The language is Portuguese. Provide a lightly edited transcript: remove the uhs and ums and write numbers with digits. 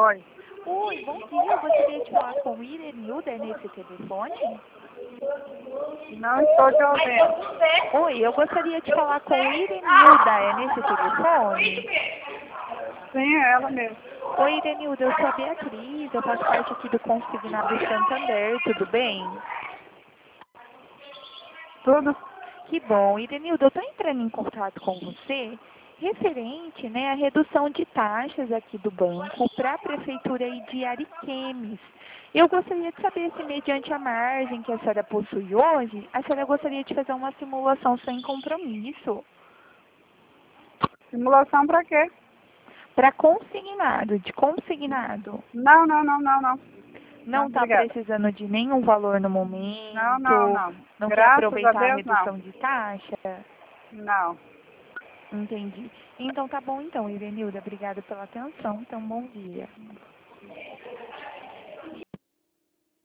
Oi. Oi, bom dia. Eu gostaria de falar com o Irenilda nesse telefone. Não estou te ouvindo. Oi, eu gostaria de falar com o Irenilda nesse telefone. Sim, é ela mesmo. Oi, Irenilda, eu sou a Beatriz, eu faço parte aqui do Consignado Santander, tudo bem? Tudo? Que bom. Irenilda, eu estou entrando em contato com você referente, né, à redução de taxas aqui do banco para a Prefeitura aí de Ariquemes. Eu gostaria de saber se, mediante a margem que a senhora possui hoje, a senhora gostaria de fazer uma simulação sem compromisso Simulação para quê? para consignado, de consignado. Não, não, não, não, não. Não, Não está obrigada. precisando de nenhum valor no Não, não, momento? não. Não quer Graças a aproveitar a Deus, não. redução de taxa? Não. Entendi. Então tá bom então, Irenilda. Obrigada pela atenção. Então, bom dia.